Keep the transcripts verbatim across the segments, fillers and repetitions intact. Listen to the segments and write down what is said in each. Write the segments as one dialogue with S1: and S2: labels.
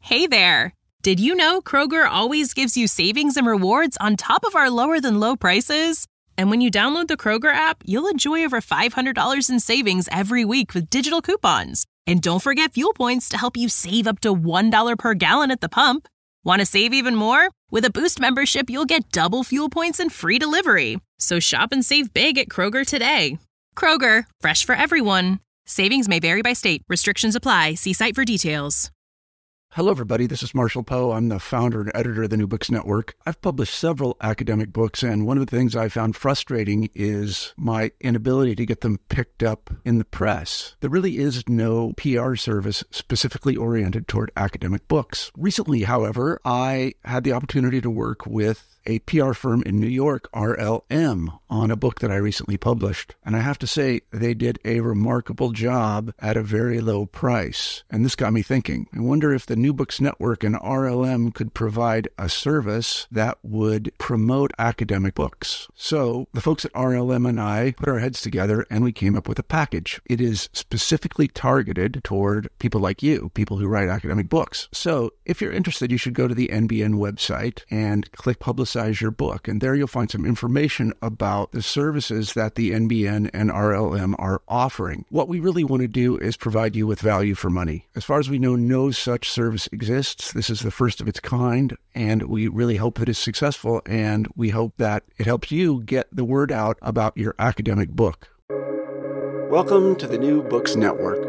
S1: Hey there! Did you know Kroger always gives you savings and rewards on top of our lower-than-low prices? And when you download the Kroger app, you'll enjoy over five hundred dollars in savings every week with digital coupons. And don't forget fuel points to help you save up to one dollar per gallon at the pump. Want to save even more? With a Boost membership, you'll get double fuel points and free delivery. So shop and save big at Kroger today. Kroger, fresh for everyone. Savings may vary by state. Restrictions apply. See site for details.
S2: Hello, everybody. This is Marshall Poe. I'm the founder and editor of the New Books Network. I've published several academic books, and one of the things I found frustrating is my inability to get them picked up in the press. There really is no P R service specifically oriented toward academic books. Recently, however, I had the opportunity to work with a P R firm in New York, R L M, on a book that I recently published. And I have to say, they did a remarkable job at a very low price. And this got me thinking. I wonder if the New Books Network and R L M could provide a service that would promote academic books. So the folks at R L M and I put our heads together and we came up with a package. It is specifically targeted toward people like you, people who write academic books. So if you're interested, you should go to the N B N website and click Publicize your book. And there you'll find some information about the services that the N B N and R L M are offering. What we really want to do is provide you with value for money. As far as we know, no such service exists. This is the first of its kind, and we really hope that it's successful, and we hope that it helps you get the word out about your academic book. Welcome to the New Books Network.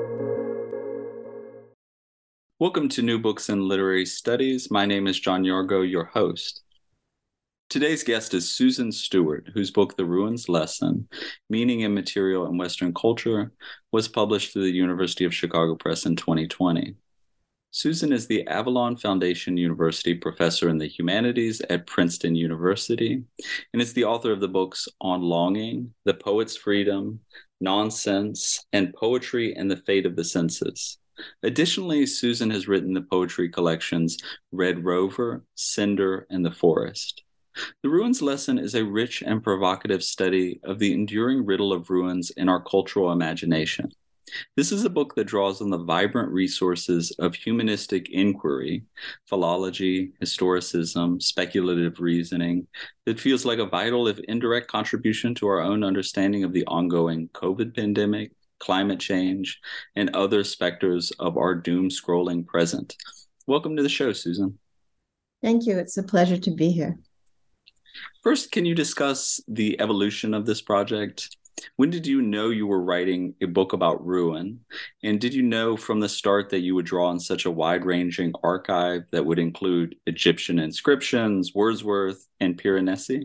S3: Welcome to New Books in Literary Studies. My name is John Yargo, your host. Today's guest is Susan Stewart, whose book, The Ruins Lesson, Meaning and Material in Western Culture, was published through the University of Chicago Press in twenty twenty. Susan is the Avalon Foundation University Professor in the Humanities at Princeton University, and is the author of the books On Longing, The Poet's Freedom, Nonsense, and Poetry and the Fate of the Senses. Additionally, Susan has written the poetry collections Red Rover, Cinder, and The Forest. The Ruins Lesson is a rich and provocative study of the enduring riddle of ruins in our cultural imagination. This is a book that draws on the vibrant resources of humanistic inquiry, philology, historicism, speculative reasoning, that feels like a vital, if indirect, contribution to our own understanding of the ongoing COVID pandemic, climate change, and other specters of our doom-scrolling present. Welcome to the show, Susan.
S4: Thank you. It's a pleasure to be here.
S3: First, can you discuss the evolution of this project? When did you know you were writing a book about ruin? And did you know from the start that you would draw on such a wide-ranging archive that would include Egyptian inscriptions, Wordsworth, and Piranesi?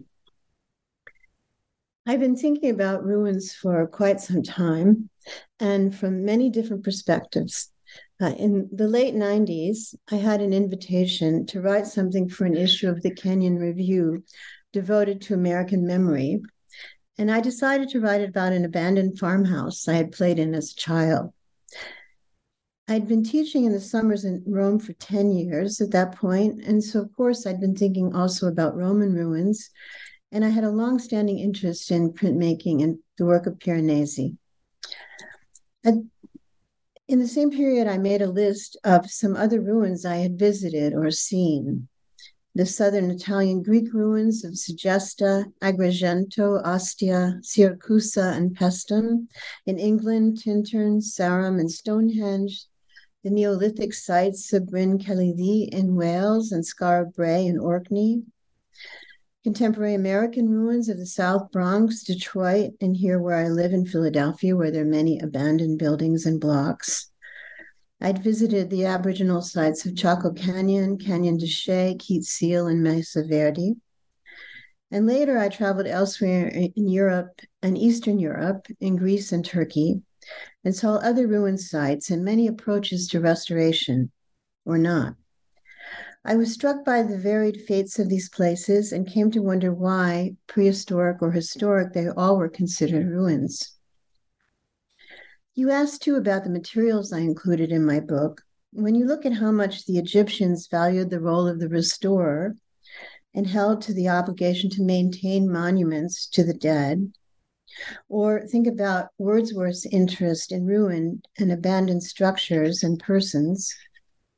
S4: I've been thinking about ruins for quite some time, and from many different perspectives. Uh, in the late nineties, I had an invitation to write something for an issue of the Kenyon Review devoted to American memory, and I decided to write about an abandoned farmhouse I had played in as a child. I'd been teaching in the summers in Rome for ten years at that point, and so of course I'd been thinking also about Roman ruins, and I had a long-standing interest in printmaking and the work of Piranesi. At In the same period, I made a list of some other ruins I had visited or seen. The southern Italian Greek ruins of Segesta, Agrigento, Ostia, Siracusa, and Paestum. In England, Tintern, Sarum, and Stonehenge. The Neolithic sites of Bryn Celyn in Wales and Skara Brae in Orkney. Contemporary American ruins of the South Bronx, Detroit, and here where I live in Philadelphia, where there are many abandoned buildings and blocks. I'd visited the Aboriginal sites of Chaco Canyon, Canyon de Chelly, Keats Seal, and Mesa Verde. And later I traveled elsewhere in Europe and Eastern Europe, in Greece and Turkey, and saw other ruin sites and many approaches to restoration, or not. I was struck by the varied fates of these places and came to wonder why, prehistoric or historic, they all were considered ruins. You asked too about the materials I included in my book. When you look at how much the Egyptians valued the role of the restorer and held to the obligation to maintain monuments to the dead, or think about Wordsworth's interest in ruined and abandoned structures and persons,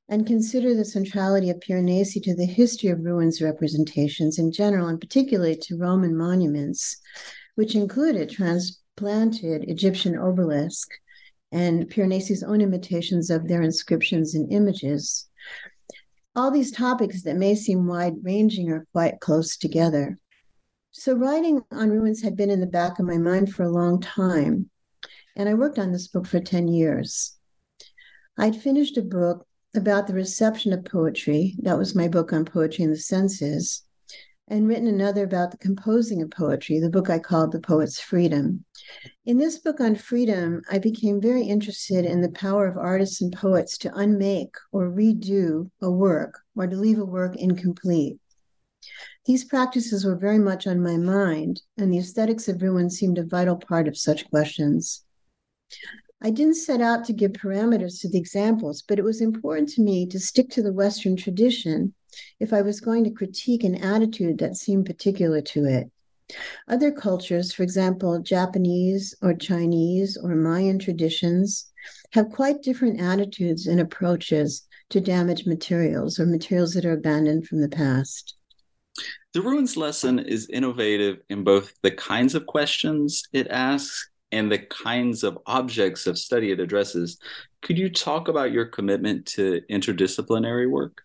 S4: and consider the centrality of Piranesi to the history of ruins representations in general, and particularly to Roman monuments, which included transplanted Egyptian obelisk and Piranesi's own imitations of their inscriptions and images. All these topics that may seem wide-ranging are quite close together. So writing on ruins had been in the back of my mind for a long time, and I worked on this book for ten years. I'd finished a book about the reception of poetry. That was my book on poetry and the senses, and written another about the composing of poetry, the book I called The Poet's Freedom. In this book on freedom, I became very interested in the power of artists and poets to unmake or redo a work, or to leave a work incomplete. These practices were very much on my mind, and the aesthetics of ruins seemed a vital part of such questions. I didn't set out to give parameters to the examples, but it was important to me to stick to the Western tradition if I was going to critique an attitude that seemed particular to it. Other cultures, for example, Japanese or Chinese or Mayan traditions, have quite different attitudes and approaches to damaged materials or materials that are abandoned from the past.
S3: The Ruins lesson is innovative in both the kinds of questions it asks and the kinds of objects of study it addresses. Could you talk about your commitment to interdisciplinary work?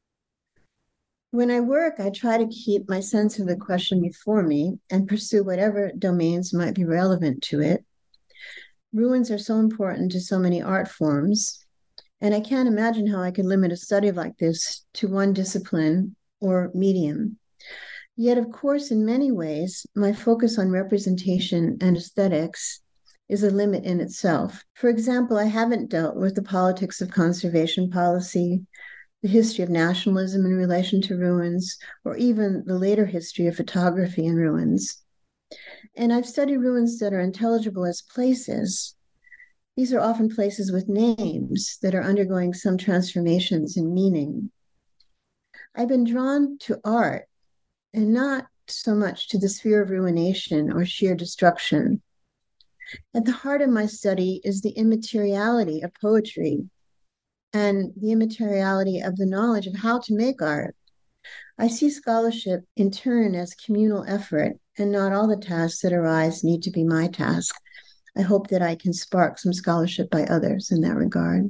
S4: When I work, I try to keep my sense of the question before me and pursue whatever domains might be relevant to it. Ruins are so important to so many art forms, and I can't imagine how I could limit a study like this to one discipline or medium. Yet, of course, in many ways, my focus on representation and aesthetics is a limit in itself. For example, I haven't dealt with the politics of conservation policy, the history of nationalism in relation to ruins, or even the later history of photography in ruins. And I've studied ruins that are intelligible as places. These are often places with names that are undergoing some transformations in meaning. I've been drawn to art and not so much to the sphere of ruination or sheer destruction. At the heart of my study is the immateriality of poetry and the immateriality of the knowledge of how to make art. I see scholarship in turn as communal effort, and not all the tasks that arise need to be my task. I hope that I can spark some scholarship by others in that regard.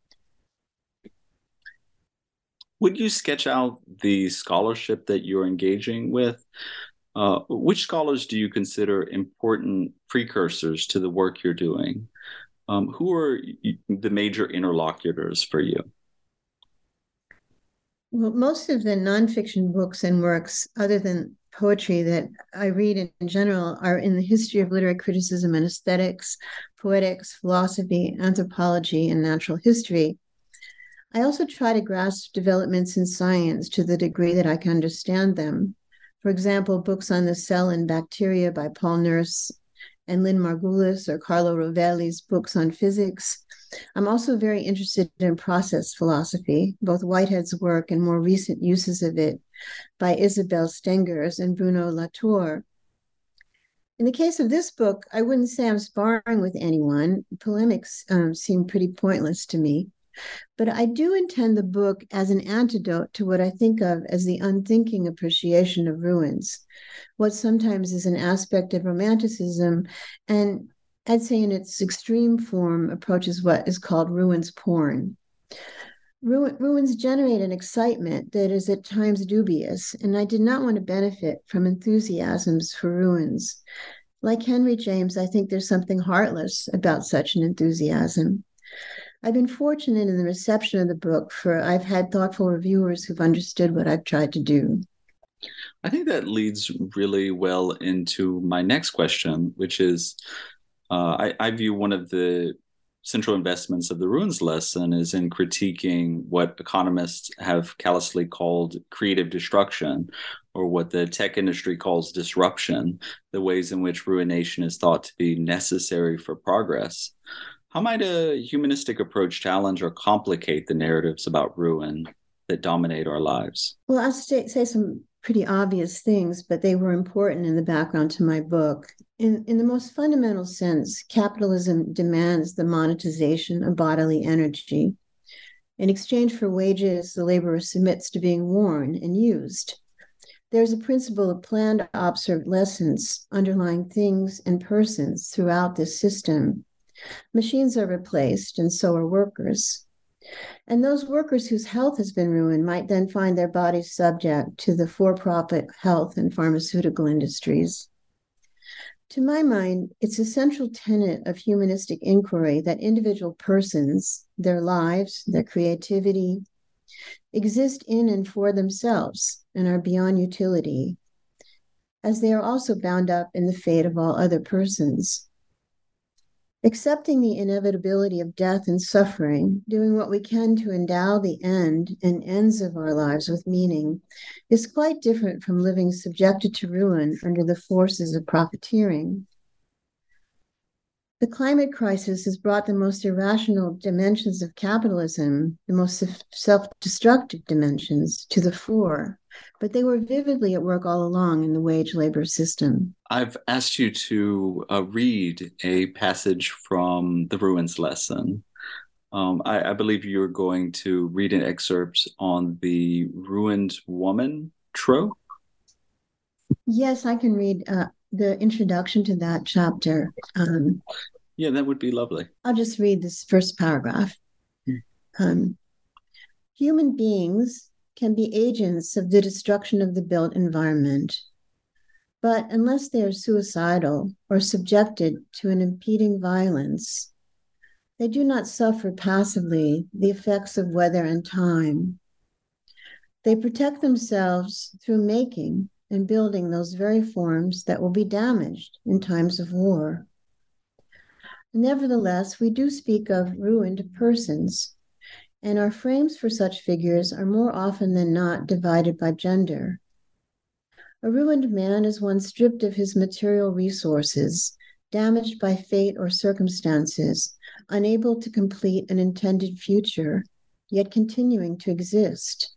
S3: Would you sketch out the scholarship that you're engaging with? Uh, which scholars do you consider important precursors to the work you're doing? Um, who are the major interlocutors for you?
S4: Well, most of the nonfiction books and works, other than poetry, that I read in general are in the history of literary criticism and aesthetics, poetics, philosophy, anthropology, and natural history. I also try to grasp developments in science to the degree that I can understand them. For example, books on the cell and bacteria by Paul Nurse and Lynn Margulis, or Carlo Rovelli's books on physics. I'm also very interested in process philosophy, both Whitehead's work and more recent uses of it by Isabelle Stengers and Bruno Latour. In the case of this book, I wouldn't say I'm sparring with anyone. Polemics um, seem pretty pointless to me. But I do intend the book as an antidote to what I think of as the unthinking appreciation of ruins, what sometimes is an aspect of romanticism, and I'd say in its extreme form approaches what is called ruins porn. Ru- ruins generate an excitement that is at times dubious, and I did not want to benefit from enthusiasms for ruins. Like Henry James, I think there's something heartless about such an enthusiasm. I've been fortunate in the reception of the book, for I've had thoughtful reviewers who've understood what I've tried to do.
S3: I think that leads really well into my next question, which is, uh, I, I view one of the central investments of the Ruins lesson is in critiquing what economists have callously called creative destruction, or what the tech industry calls disruption, the ways in which ruination is thought to be necessary for progress. How might a humanistic approach challenge or complicate the narratives about ruin that dominate our lives?
S4: Well, I'll say, say some pretty obvious things, but they were important in the background to my book. In, in the most fundamental sense, capitalism demands the monetization of bodily energy. In exchange for wages, the laborer submits to being worn and used. There's a principle of planned obsolescence underlying things and persons throughout this system. Machines are replaced, and so are workers. And those workers whose health has been ruined might then find their bodies subject to the for-profit health and pharmaceutical industries. To my mind, it's a central tenet of humanistic inquiry that individual persons, their lives, their creativity, exist in and for themselves and are beyond utility, as they are also bound up in the fate of all other persons. Accepting the inevitability of death and suffering, doing what we can to endow the end and ends of our lives with meaning, is quite different from living subjected to ruin under the forces of profiteering. The climate crisis has brought the most irrational dimensions of capitalism, the most self-destructive dimensions, to the fore, but they were vividly at work all along in the wage labor system.
S3: I've asked you to uh, read a passage from the Ruins lesson. Um, I, I believe you're going to read an excerpt on the ruined woman trope.
S4: Yes, I can read uh, the introduction to that chapter. Um,
S3: yeah, that would be lovely.
S4: I'll just read this first paragraph. Hmm. Um, human beings can be agents of the destruction of the built environment, but unless they are suicidal or subjected to an impeding violence, they do not suffer passively the effects of weather and time. They protect themselves through making and building those very forms that will be damaged in times of war. Nevertheless, we do speak of ruined persons, and our frames for such figures are more often than not divided by gender. A ruined man is one stripped of his material resources, damaged by fate or circumstances, unable to complete an intended future, yet continuing to exist.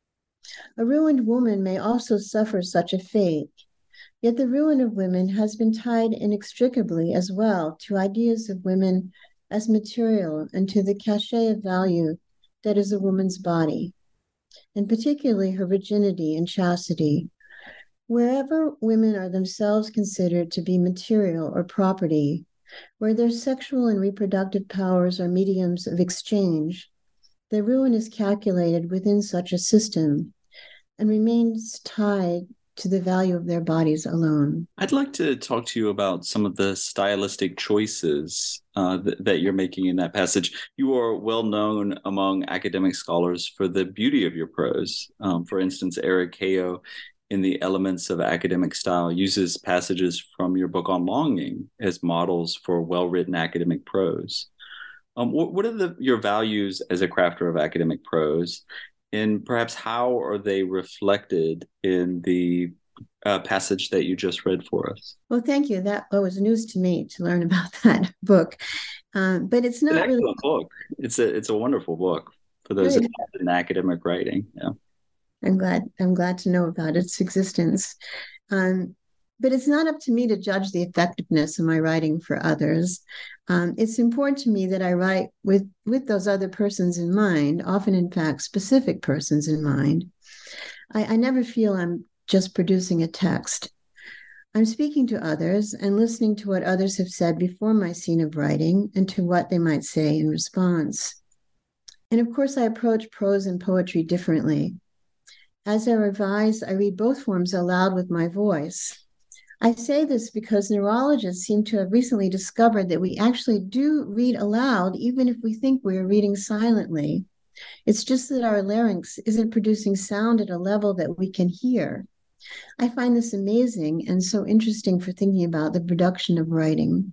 S4: A ruined woman may also suffer such a fate, yet the ruin of women has been tied inextricably as well to ideas of women as material and to the cachet of value that is a woman's body, and particularly her virginity and chastity. Wherever women are themselves considered to be material or property, where their sexual and reproductive powers are mediums of exchange, the ruin is calculated within such a system and remains tied to the value of their bodies alone.
S3: I'd like to talk to you about some of the stylistic choices uh, th- that you're making in that passage. You are well known among academic scholars for the beauty of your prose. Um, for instance, Eric Keogh, in the Elements of Academic Style, uses passages from your book on longing as models for well-written academic prose. Um, what, what are the, your values as a crafter of academic prose? And perhaps how are they reflected in the uh, passage that you just read for us?
S4: Well, thank you. That was news to me to learn about that book. Um, but it's not
S3: it's an
S4: really
S3: excellent book. It's a it's a wonderful book for those
S4: Good.
S3: in academic writing. Yeah,
S4: I'm glad. I'm glad to know about its existence. Um, but it's not up to me to judge the effectiveness of my writing for others. Um, it's important to me that I write with, with those other persons in mind, often, in fact, specific persons in mind. I, I never feel I'm just producing a text. I'm speaking to others and listening to what others have said before my scene of writing and to what they might say in response. And of course, I approach prose and poetry differently. As I revise, I read both forms aloud with my voice. I say this because neurologists seem to have recently discovered that we actually do read aloud, even if we think we are reading silently. It's just that our larynx isn't producing sound at a level that we can hear. I find this amazing and so interesting for thinking about the production of writing.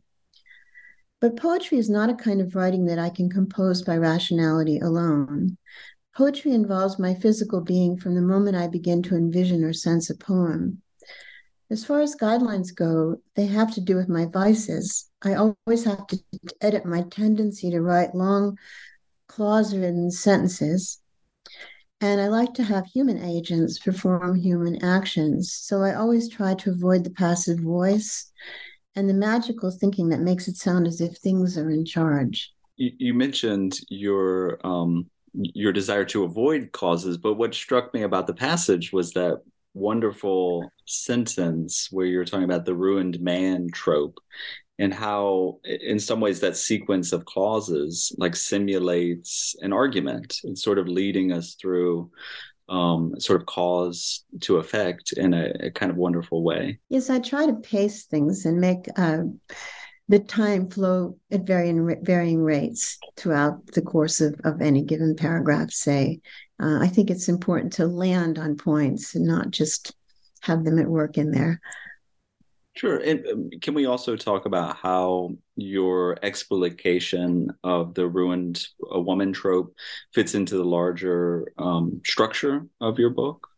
S4: But poetry is not a kind of writing that I can compose by rationality alone. Poetry involves my physical being from the moment I begin to envision or sense a poem. As far as guidelines go, they have to do with my vices. I always have to edit my tendency to write long, clause-ridden sentences. And I like to have human agents perform human actions. So I always try to avoid the passive voice and the magical thinking that makes it sound as if things are in charge.
S3: you, you mentioned your um, your desire to avoid causes. But what struck me about the passage was that wonderful sentence where you're talking about the ruined man trope, and how in some ways that sequence of clauses like simulates an argument. It's sort of leading us through um, sort of cause to effect in a, a kind of wonderful way.
S4: Yes, I try to pace things and make uh, the time flow at varying varying rates throughout the course of, of any given paragraph, say. Uh, I think it's important to land on points and not just have them at work in there.
S3: Sure. And can we also talk about how your explication of the ruined uh, woman trope fits into the larger um, structure of your book?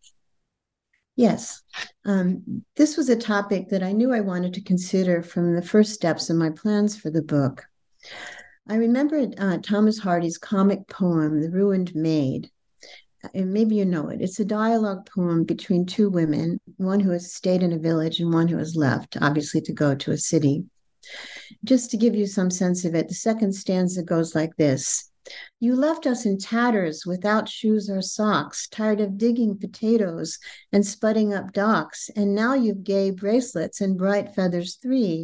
S4: Yes. Um, this was a topic that I knew I wanted to consider from the first steps in my plans for the book. I remembered uh, Thomas Hardy's comic poem, The Ruined Maid. And maybe you know it. It's a dialogue poem between two women, one who has stayed in a village and one who has left, obviously to go to a city. Just to give you some sense of it, the second stanza goes like this. You left us in tatters without shoes or socks, tired of digging potatoes and spudding up docks, and now you've gay bracelets and bright feathers three.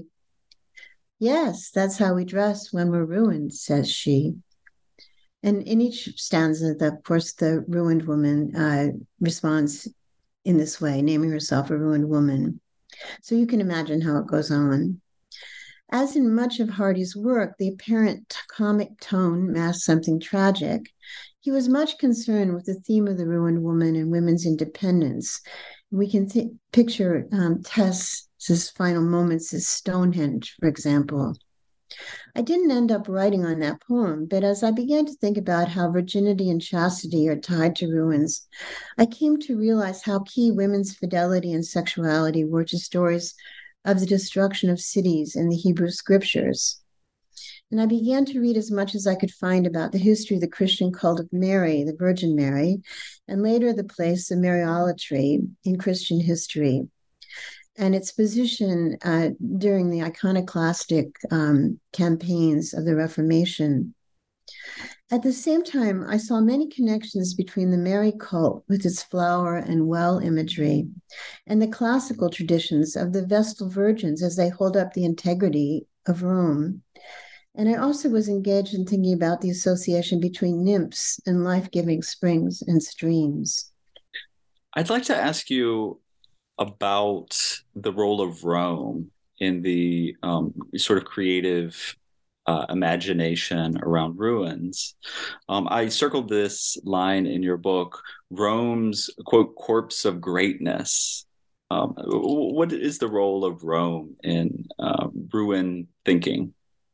S4: Yes, that's how we dress when we're ruined, says she. And in each stanza, the, of course, the ruined woman uh, responds in this way, naming herself a ruined woman. So you can imagine how it goes on. As in much of Hardy's work, the apparent comic tone masks something tragic. He was much concerned with the theme of the ruined woman and women's independence. We can th- picture um, Tess's final moments as Stonehenge, for example. I didn't end up writing on that poem, but as I began to think about how virginity and chastity are tied to ruins, I came to realize how key women's fidelity and sexuality were to stories of the destruction of cities in the Hebrew scriptures. And I began to read as much as I could find about the history of the Christian cult of Mary, the Virgin Mary, and later the place of Mariolatry in Christian history, and its position uh, during the iconoclastic um, campaigns of the Reformation. At the same time, I saw many connections between the Mary cult with its flower and well imagery and the classical traditions of the Vestal Virgins as they hold up the integrity of Rome. And I also was engaged in thinking about the association between nymphs and life-giving springs and streams.
S3: I'd like to ask you about the role of Rome in the um, sort of creative uh, imagination around ruins. Um, I circled this line in your book, Rome's, quote, corpse of greatness. Um, what is the role of Rome in uh, ruin thinking?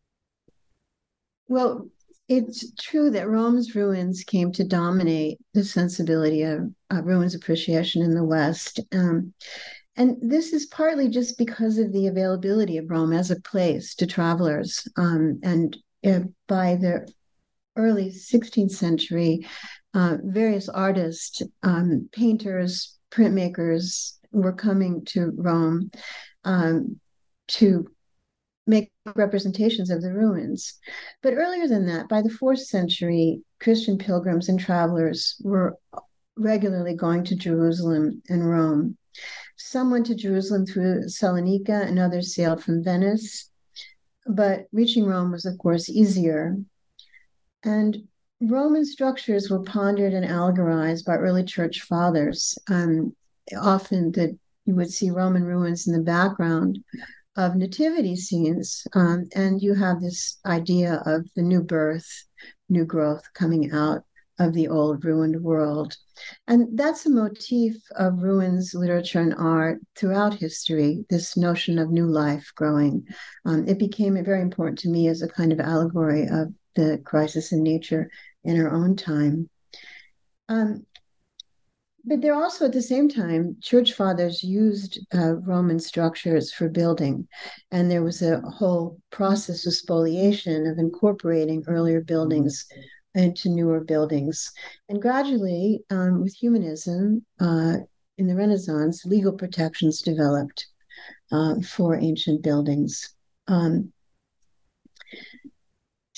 S4: Well, it's true that Rome's ruins came to dominate the sensibility of uh, ruins appreciation in the West. Um, and this is partly just because of the availability of Rome as a place to travelers. Um, and uh, by the early sixteenth century, uh, various artists, um, painters, printmakers were coming to Rome um, to make representations of the ruins. But earlier than that, by the fourth century, Christian pilgrims and travelers were regularly going to Jerusalem and Rome. Some went to Jerusalem through Salonika and others sailed from Venice. But reaching Rome was, of course, easier. And Roman structures were pondered and allegorized by early church fathers. Um, often that you would see Roman ruins in the background of nativity scenes. Um, and you have this idea of the new birth, new growth coming out of the old ruined world. And that's a motif of ruins literature and art throughout history, this notion of new life growing. Um, it became very important to me as a kind of allegory of the crisis in nature in our own time. Um, But there also, at the same time, church fathers used uh, Roman structures for building. And there was a whole process of spoliation, of incorporating earlier buildings into newer buildings. And gradually, um, with humanism uh, in the Renaissance, legal protections developed uh, for ancient buildings. Um,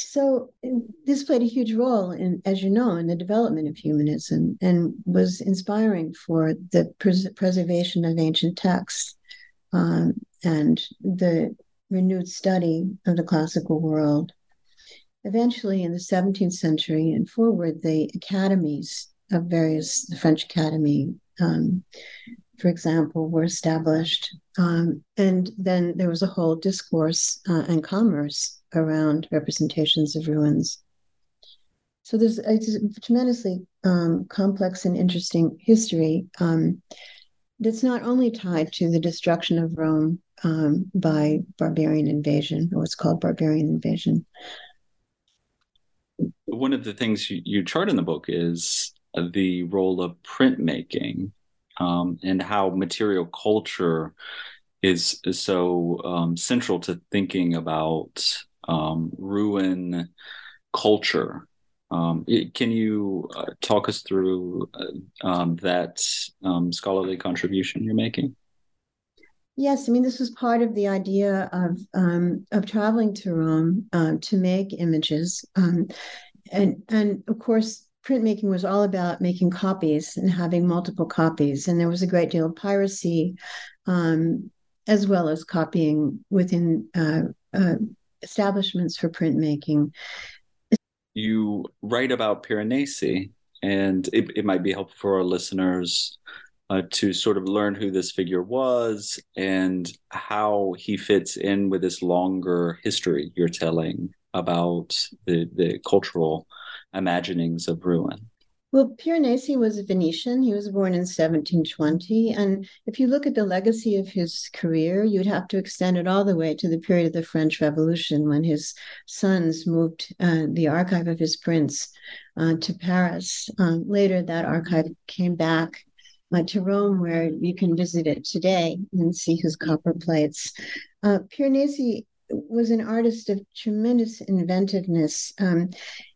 S4: So this played a huge role in, as you know, in the development of humanism, and was inspiring for the pres- preservation of ancient texts um, and the renewed study of the classical world. Eventually, in the seventeenth century and forward, the academies of various, the French Academy, um, for example, were established. Um, and then there was a whole discourse uh, and commerce around representations of ruins. So there's it's a tremendously um, complex and interesting history um, that's not only tied to the destruction of Rome um, by barbarian invasion, or what's called barbarian invasion.
S3: One of the things you, you chart in the book is the role of printmaking um, and how material culture is, is so um, central to thinking about um, ruin culture. Um, it, can you uh, talk us through uh, um, that um, scholarly contribution you're making?
S4: Yes, I mean, this was part of the idea of um, of traveling to Rome uh, to make images, um, and and of course, printmaking was all about making copies and having multiple copies, and there was a great deal of piracy, um, as well as copying within uh, uh, establishments for printmaking.
S3: You write about Piranesi, and it, it might be helpful for our listeners uh, to sort of learn who this figure was and how he fits in with this longer history you're telling about the, the cultural imaginings of ruin.
S4: Well, Piranesi was a Venetian. He was born in seventeen twenty. And if you look at the legacy of his career, you'd have to extend it all the way to the period of the French Revolution, when his sons moved uh, the archive of his prints uh, to Paris. Um, later, that archive came back uh, to Rome, where you can visit it today and see his copper plates. Uh, Piranesi was an artist of tremendous inventiveness. Um,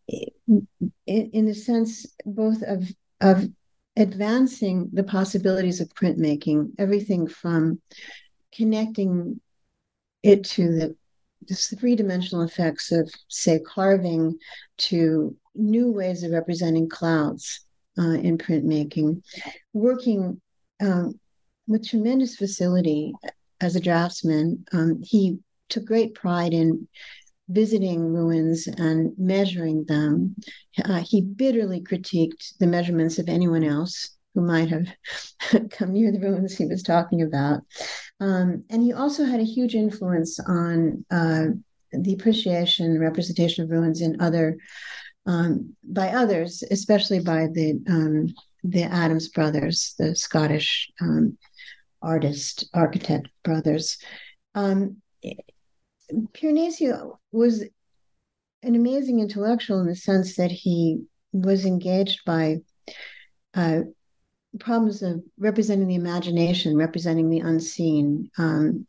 S4: In, in the sense both of of advancing the possibilities of printmaking, everything from connecting it to the, the three-dimensional effects of, say, carving, to new ways of representing clouds uh, in printmaking, working um, with tremendous facility as a draftsman. Um, he took great pride in visiting ruins and measuring them. Uh, he bitterly critiqued the measurements of anyone else who might have come near the ruins he was talking about. Um, and he also had a huge influence on uh, the appreciation, representation of ruins in other, um, by others, especially by the um, the Adams brothers, the Scottish um, artist, architect brothers. Um, Piranesi was an amazing intellectual in the sense that he was engaged by uh, problems of representing the imagination, representing the unseen. Um,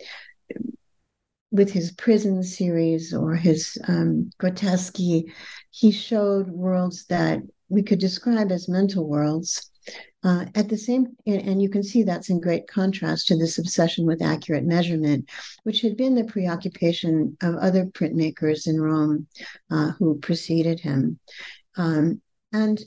S4: with his prison series or his um, grotesque, he showed worlds that we could describe as mental worlds. Uh, at the same, and, and you can see that's in great contrast to this obsession with accurate measurement, which had been the preoccupation of other printmakers in Rome uh, who preceded him. Um, and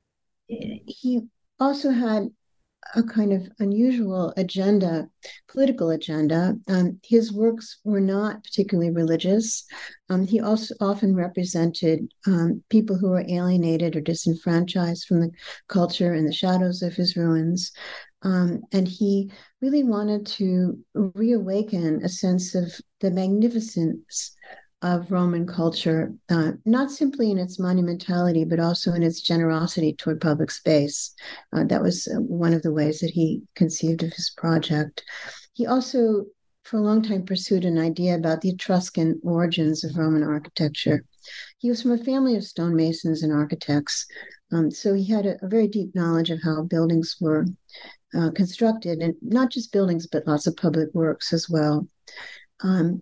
S4: he also had a kind of unusual agenda, political agenda. Um, his works were not particularly religious. Um, he also often represented um, people who were alienated or disenfranchised from the culture in the shadows of his ruins. Um, and he really wanted to reawaken a sense of the magnificence of Roman culture, uh, not simply in its monumentality, but also in its generosity toward public space. Uh, that was one of the ways that he conceived of his project. He also, for a long time, pursued an idea about the Etruscan origins of Roman architecture. He was from a family of stonemasons and architects, um, so he had a, a very deep knowledge of how buildings were uh, constructed, and not just buildings, but lots of public works as well. Um,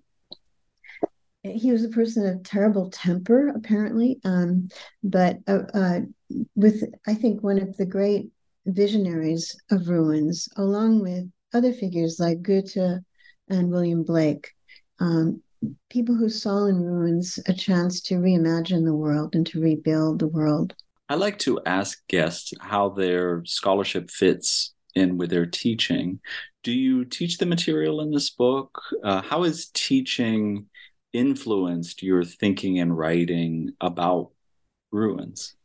S4: He was a person of terrible temper, apparently, um, but uh, uh, with, I think, one of the great visionaries of ruins, along with other figures like Goethe and William Blake. Um, people who saw in ruins a chance to reimagine the world and to rebuild the world.
S3: I like to ask guests how their scholarship fits in with their teaching. Do you teach the material in this book? Uh, how has teaching influenced your thinking and writing about ruins?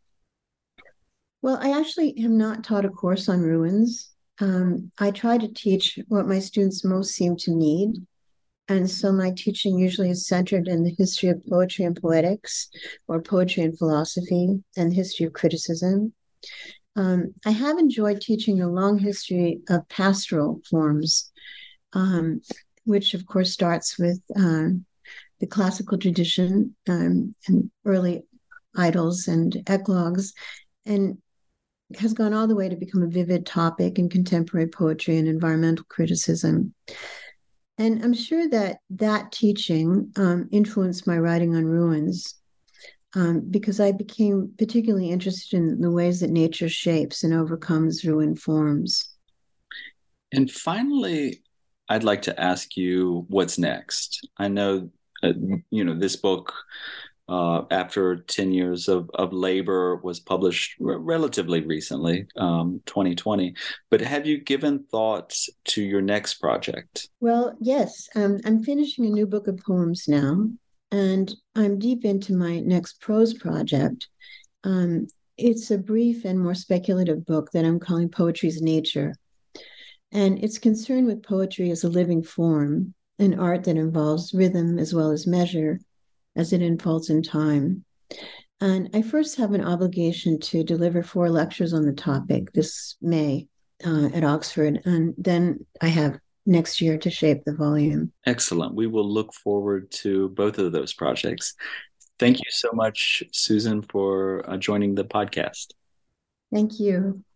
S4: Well, I actually have not taught a course on ruins. Um, I try to teach what my students most seem to need. And so my teaching usually is centered in the history of poetry and poetics, or poetry and philosophy, and the history of criticism. Um, I have enjoyed teaching the long history of pastoral forms, um, which of course starts with uh, the classical tradition um, and early idylls and eclogues, and has gone all the way to become a vivid topic in contemporary poetry and environmental criticism. And I'm sure that that teaching um, influenced my writing on ruins um, because I became particularly interested in the ways that nature shapes and overcomes ruin forms.
S3: And finally, I'd like to ask you what's next. I know, uh, you know, this book, uh, after ten years of, of labor, was published r- relatively recently, um, twenty twenty. But have you given thought to your next project?
S4: Well, yes, um, I'm finishing a new book of poems now, and I'm deep into my next prose project. Um, it's a brief and more speculative book that I'm calling Poetry's Nature. And it's concerned with poetry as a living form, an art that involves rhythm as well as measure, as it unfolds in time. And I first have an obligation to deliver four lectures on the topic this May uh, at Oxford, and then I have next year to shape the volume.
S3: Excellent. We will look forward to both of those projects. Thank you so much, Susan, for uh, joining the podcast.
S4: Thank you.